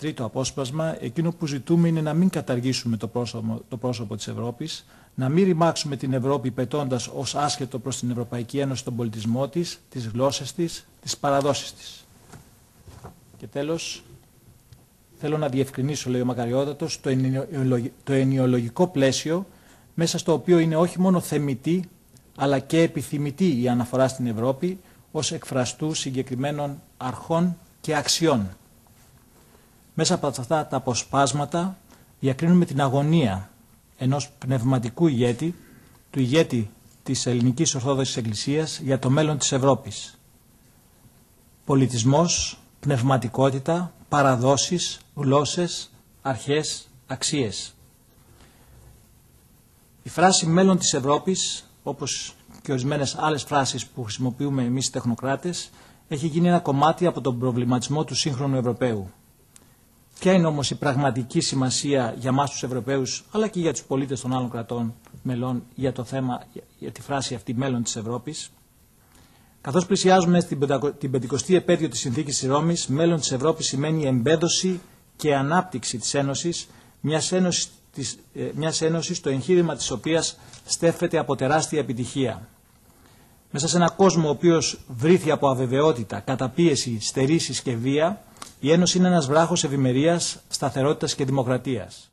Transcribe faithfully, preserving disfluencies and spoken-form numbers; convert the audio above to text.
τρίτο απόσπασμα, εκείνο που ζητούμε είναι να μην καταργήσουμε το πρόσωπο, το πρόσωπο της Ευρώπης, να μην ρημάξουμε την Ευρώπη πετώντας ως άσχετο προς την Ευρωπαϊκή Ένωση τον πολιτισμό της, τις γλώσσες της, τις παραδόσεις της. Και τέλος, θέλω να διευκρινίσω, λέει ο Μακαριότατος, το, ενιολογ... το ενιολογικό πλαίσιο μέσα στο οποίο είναι όχι μόνο θεμητή, αλλά και επιθυμητή η αναφορά στην Ευρώπη ως εκφραστού συγκεκριμένων αρχών και αξιών. Μέσα από αυτά τα αποσπάσματα διακρίνουμε την αγωνία ενός πνευματικού ηγέτη, του ηγέτη της Ελληνικής Ορθόδοξης Εκκλησίας για το μέλλον της Ευρώπης. Πολιτισμός, πνευματικότητα, παραδόσεις, γλώσσες, αρχές, αξίες. Η φράση «μέλλον της Ευρώπης», όπως και ορισμένες άλλες φράσεις που χρησιμοποιούμε εμείς οι τεχνοκράτες, έχει γίνει ένα κομμάτι από τον προβληματισμό του σύγχρονου Ευρωπαίου. Ποια είναι όμως η πραγματική σημασία για εμάς τους Ευρωπαίους, αλλά και για τους πολίτες των άλλων κρατών μελών, για το θέμα, για τη φράση αυτή «μέλλον της Ευρώπης»? Καθώς πλησιάζουμε την πεντηκοστή επέτειο της Συνθήκης της Ρώμης, μέλλον της Ευρώπης σημαίνει εμπέδωση και ανάπτυξη της Ένωσης, μιας Ένωσης, της, μιας Ένωσης το εγχείρημα της οποίας στέφεται από τεράστια επιτυχία. Μέσα σε έναν κόσμο ο οποίος βρήθη από αβεβαιότητα, καταπίεση, στερήσεις και βία, η Ένωση είναι ένας βράχος ευημερίας, σταθερότητας και δημοκρατίας.